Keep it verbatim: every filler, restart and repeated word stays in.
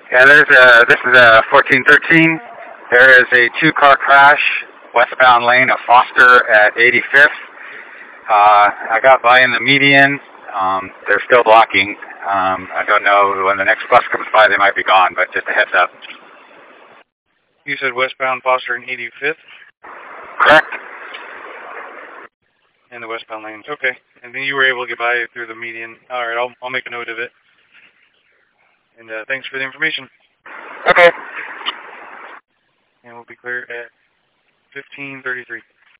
Yeah, there's a, this is a fourteen thirteen. There is a two-car crash, westbound lane of Foster at eighty-fifth. Uh, I got by in the median. Um, they're still blocking. Um, I don't know, when the next bus comes by, they might be gone, but just a heads up. You said westbound Foster and eighty-fifth? Correct. In the westbound lanes. Okay. And then you were able to get by through the median. All right, I'll, I'll make a note of it. And uh, thanks for the information. Okay. And we'll be clear at fifteen thirty-three.